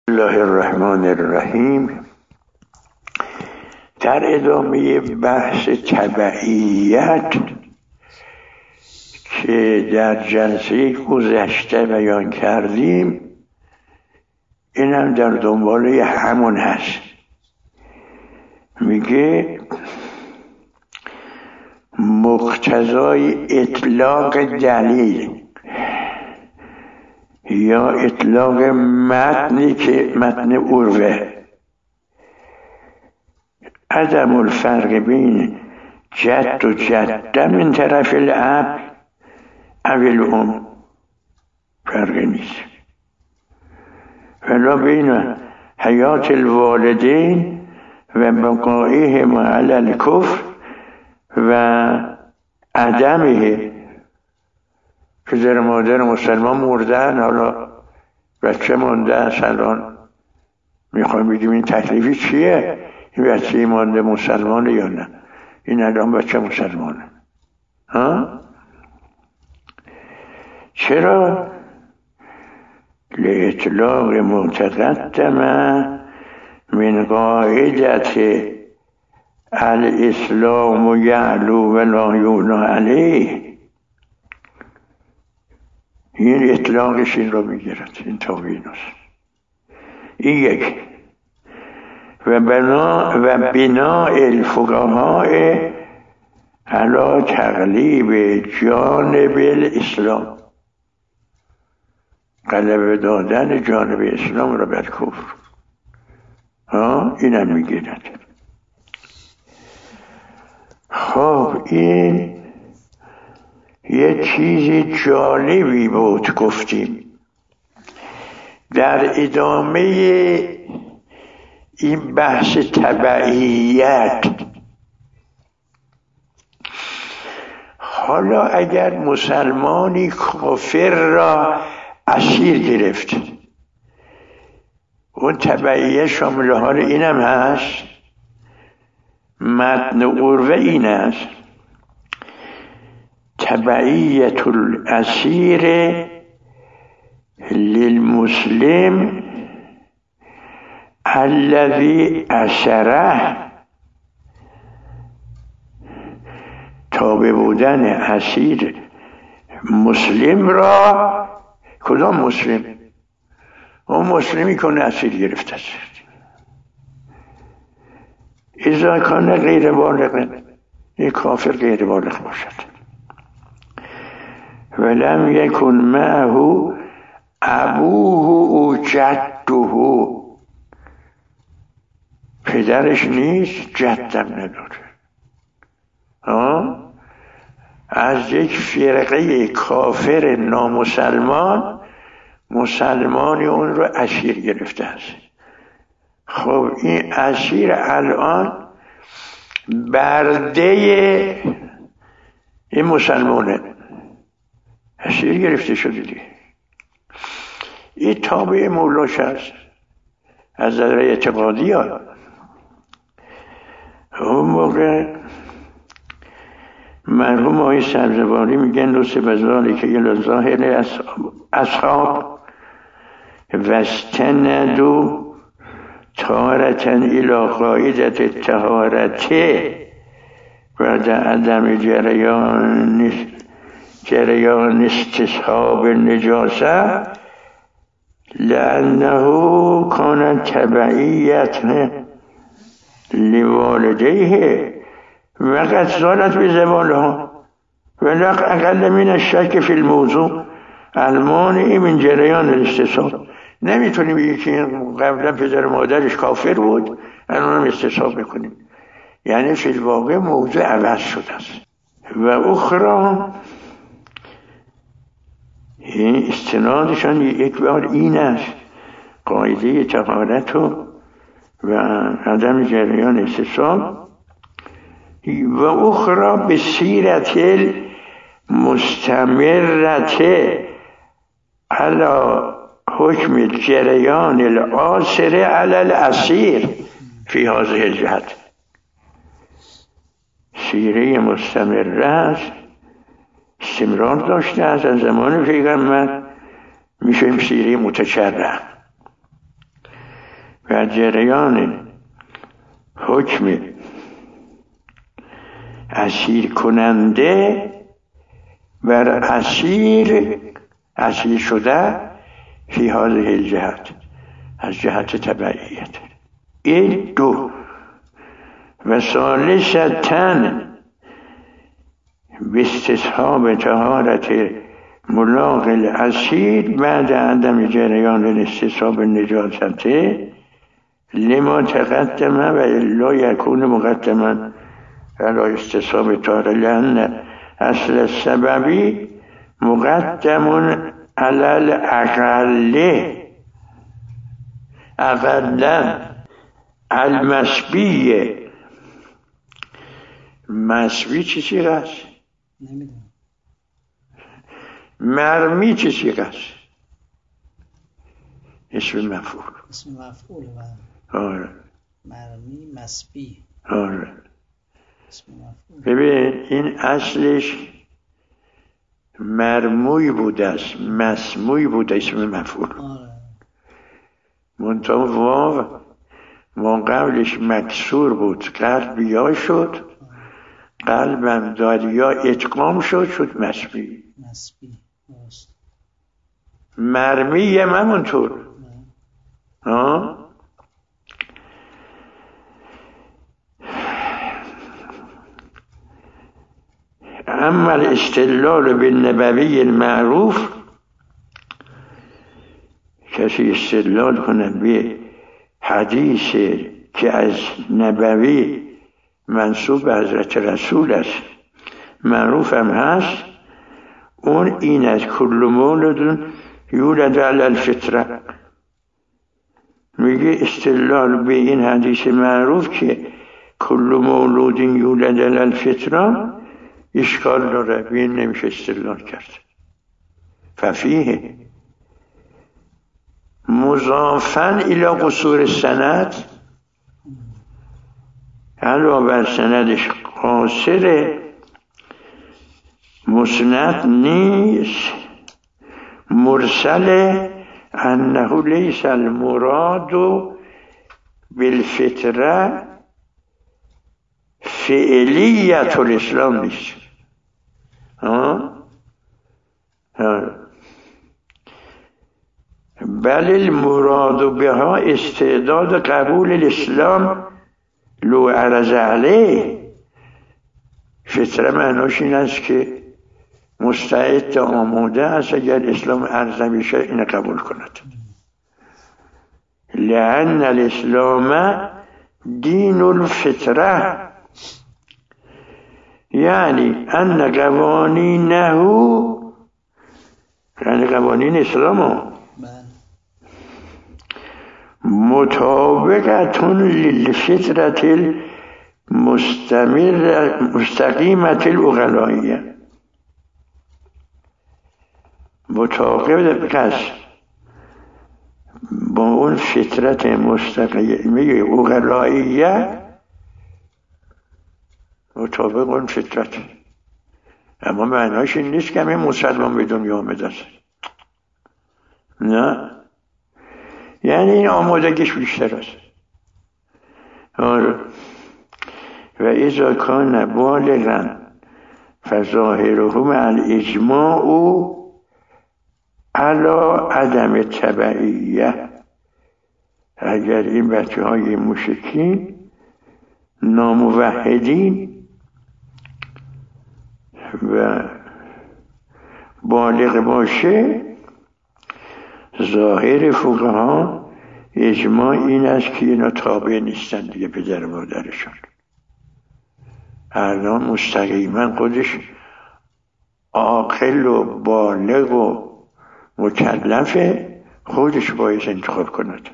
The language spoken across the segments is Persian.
الله الرحمن الرحیم. در ادامه بحث تبعیت که در جلسه گذشته بیان کردیم، این هم در دنبال همون هست. میگه مقتضای اطلاق دلیل یا اطلاق متنی که متن عروه عدم الفرق بین جد و جده من طرف الاب او الام، فرق نیست. ولا بین حیات الوالدین و بقائهم علی الکفر و عدمه. پدر مادر مسلمان مردن، حالا بچه مانده است، الان میخوایم بگیم این تکلیفی چیه؟ این بچه مانده مسلمانه یا نه؟ این الان بچه مسلمانه. چرا؟ لإطلاق متقدم من قاعدت الاسلام یعلو ولا یعلا علیه. این اطلاقش این را میگیرد، این تابعیناست. این یک. و بناء الفقهاء علی تغلیب جانب الاسلام، غلبه دادن جانب اسلام را بر کفر. این هم میگیرد. خب این یه چیزی جالبی بود گفتیم. در ادامه این بحث تبعیت، حالا اگر مسلمانی کافر را اسیر گرفت، اون تبعیت شامل حال اینم هست. متن عروه این است: تبعیت الاسیر للمسلم الذي اسره. تابع بودن اسیر مسلم را. کدام مسلم؟ اون مسلمی که اسیر گرفته است. اذا کان غیر بالغ، یک کافر غیر بالغ باشد. ولم یکن معه ابوه او جده، پدرش نیست، جدم نداره. از یک فرقه کافر نامسلمان مسلمانی اون رو اسیر گرفته است. خب این اسیر الان برده این مسلمانه، اسیر گرفته شده دیگه. این تابع مولاش هست از نظر اعتقادی ها. اون موقع مرحوم آقای سبزواری میگن نصف بزالی که یه ظاهر اصحاب وستندو طهارتن الى قاعدت الطهارته بعد عدم جریان استصحاب النجاسه لانه کان تبعیت لوالدیه وقد زالت بزوالها ولا اقل من الشک فی الموضوع المانع من جریان الاستصحاب. نمیتونیم بگیم که قبلا پدر مادرش کافر بود الان هم استصحاب میکنیم. یعنی فی الواقع موضوع عوض شده است. و اخرى این استنادشان یک بار این است: قاعده طهارت و عدم جریان استصحاب. و اخرى به سیرت مستمرت علی حکم جریان العاصر علی الاسیر فی هذه الجهت. سیره مستمره است، استمرار داشته از زمان پیغمبر، میشه سیره متشرع. و جریان حکم اسیر کننده بر اسیر شده فی هذه الجهت، از جهت تبعیت. این دو. و ثالثتاً باستصحاب طهارت ملاق الاسیر بعد عدم جریان الاستصحاب النجاست لما تقدم و الا یکون مقدما علی استصحاب طهارت، لأن اصل السببی مقدم علی اقل المسبی. مسبی چی چیز است؟ نمیدونم. مرمی چی چیز است؟ اسم مفعول. اسم مفعول. آره. مرمی مسبی. آره. اسم مفعول. ببین این اصلش مرموی بوده است، مسموی بوده اسم مفعول. آره. منتها واو ما قبلش مکسور بود، قلب یا شد، قلبم داد یا ادغام شد مسبی. مرمی همونطور. اما الاستدلال بالنبوی المعروف، کسی استدلال کنه به حدیث که از نبوی منسوب به حضرت رسول است، معروف هم هست، اون این از کل مولد یولد علی الفطره. میگه استدلال به این حدیث معروف که کل مولود یولد علی الفطره اشکال داره، به این نمیشه استدلال کرد. ففیه مضافاً الی قصور السند، علاوه بر سندش قاصر مسند نیست، مرسل انه لیس المراد بالفطره فعلیت الاسلام نیست. بل المراد بها استعداد قبول الاسلام لو عرض علیه. فطره معناش این است که مستعد آماده است اگر اسلام عرضه بشه این قبول کند. لأن الاسلام دین الفطره، یعنی ان قوانینه، یعنی قوانین اسلام مطابقتون للفطرة المستقیمة العقلائیه، مطابق است با اون فطرت مستقیمه عقلائیه، مطابق اون فطرت. اما معناش این نیست که همه مسلمان به دنیا آمده است، نه، یعنی این آمادگیش بیشتر است. و اذا کان بالغا فظاهره مع الاجماع علی عدم تبعیه. اگر این بچه های مشرکین ناموحدین و بالغ باشه، ظاهر فقها اجماع این است که اینا تابع نیستن دیگه پدر و مادرشون. الان مستقیما خودش عاقل و بالغ و مکلفه، خودش باید انتخاب کند.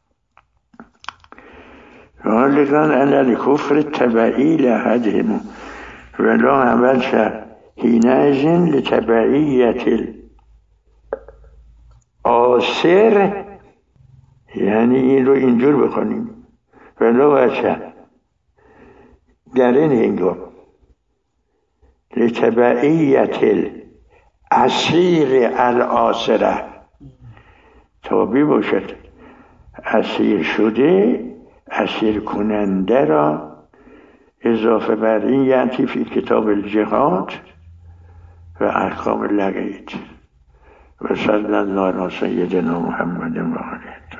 غالباً علی الکفر تبعی لحدهم ولا عمل حینئذ لتبعیت آثر، یعنی این رو اینجور بکنیم ولا وجه در این هنگام لتبعیت الاسیر الآثره، تابع باشد اسیر شده اسیر کننده را اضافه بر این یأتی فی کتاب الجهاد و احکام لقید و صلی الله علی سیدنا محمد و آله.